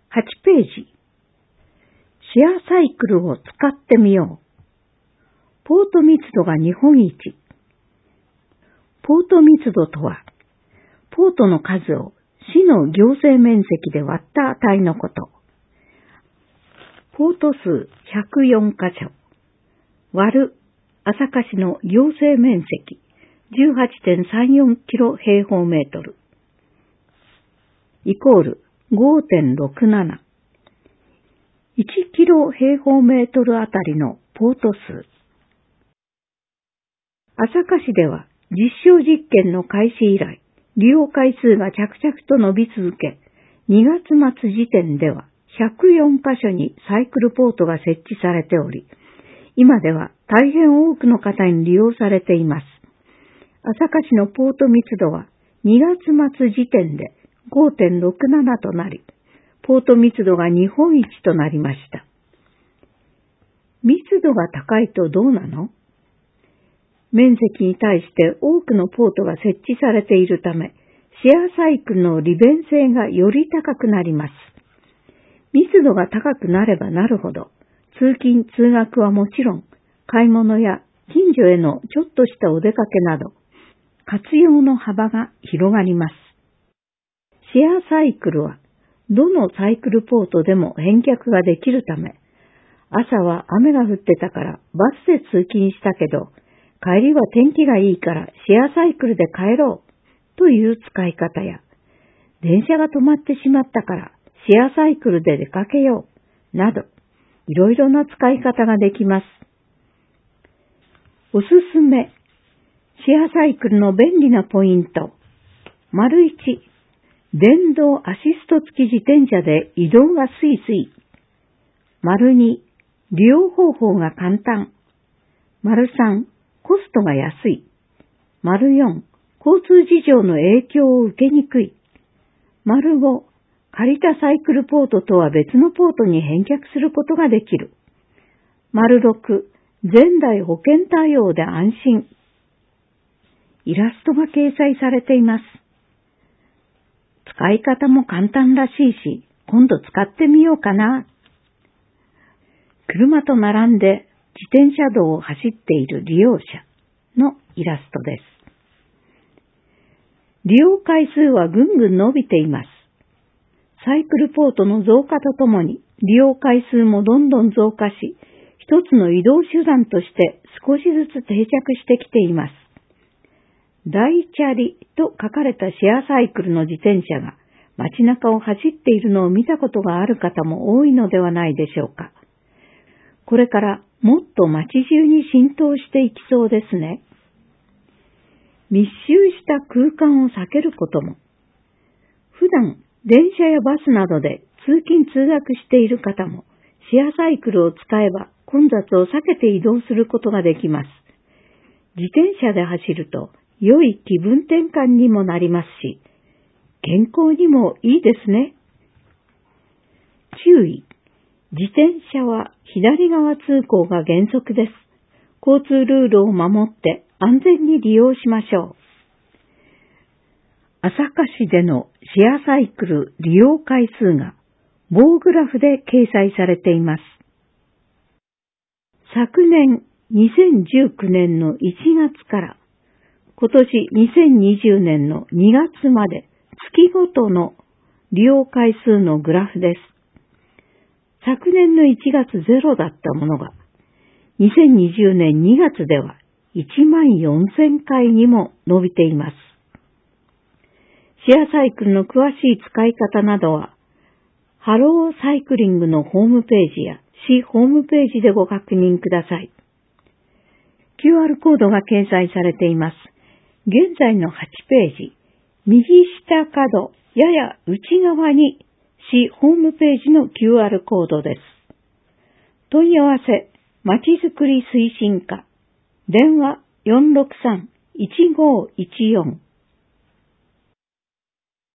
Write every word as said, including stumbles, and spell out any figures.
はちページ。シェアサイクルを使ってみよう。ポート密度が日本一。ポート密度とは、ポートの数を市の行政面積で割った値のこと。ポート数ひゃくよんかしょ割る朝霞市の行政面積 じゅうはちてんさんよんキロ平方メートルイコール ごてんろくなな。いちキロ平方メートルあたりのポート数。朝霞市では実証実験の開始以来、利用回数が着々と伸び続け、にがつ末時点ではひゃくよんかしょにサイクルポートが設置されており、今では大変多くの方に利用されています。朝霞市のポート密度はにがつ末時点で ごてんろくなな となり、ポート密度が日本一となりました。密度が高いとどうなの？面積に対して多くのポートが設置されているため、シェアサイクルの利便性がより高くなります。密度が高くなればなるほど、通勤・通学はもちろん、買い物や近所へのちょっとしたお出かけなど、活用の幅が広がります。シェアサイクルは、どのサイクルポートでも返却ができるため、朝は雨が降ってたからバスで通勤したけど、帰りは天気がいいからシェアサイクルで帰ろうという使い方や、電車が止まってしまったからシェアサイクルで出かけようなど、いろいろな使い方ができます。おすすめ、シェアサイクルの便利なポイント。丸いち、電動アシスト付き自転車で移動がスイスイ。丸に、利用方法が簡単。丸さん、コストが安い。丸よん、交通事情の影響を受けにくい。丸ご、借りたサイクルポートとは別のポートに返却することができる。丸ろく、全台保険対応で安心。イラストが掲載されています。使い方も簡単らしいし、今度使ってみようかな。車と並んで自転車道を走っている利用者のイラストです。利用回数はぐんぐん伸びています。サイクルポートの増加とともに利用回数もどんどん増加し、一つの移動手段として少しずつ定着してきています。大チャリと書かれたシェアサイクルの自転車が街中を走っているのを見たことがある方も多いのではないでしょうか。これからもっと街中に浸透していきそうですね。密集した空間を避けることも。普段電車やバスなどで通勤通学している方もシェアサイクルを使えば混雑を避けて移動することができます。自転車で走ると良い気分転換にもなりますし、健康にもいいですね。注意。自転車は左側通行が原則です。交通ルールを守って安全に利用しましょう。朝霞市でのシェアサイクル利用回数が棒グラフで掲載されています。昨年にせんじゅうきゅうねんのいちがつから今年にせんにじゅうねんのにがつまで月ごとの利用回数のグラフです。昨年のいちがつゼロだったものが、にせんにじゅうねんにがつではいちまんよんせんかいにも伸びています。シェアサイクルの詳しい使い方などは、ハローサイクリングのホームページや市ホームページでご確認ください。キューアール コードが掲載されています。現在のはちページ、右下角、やや内側に市ホームページの キューアール コードです。問い合わせ、まちづくり推進課、電話 よんろくさん いちごいちよん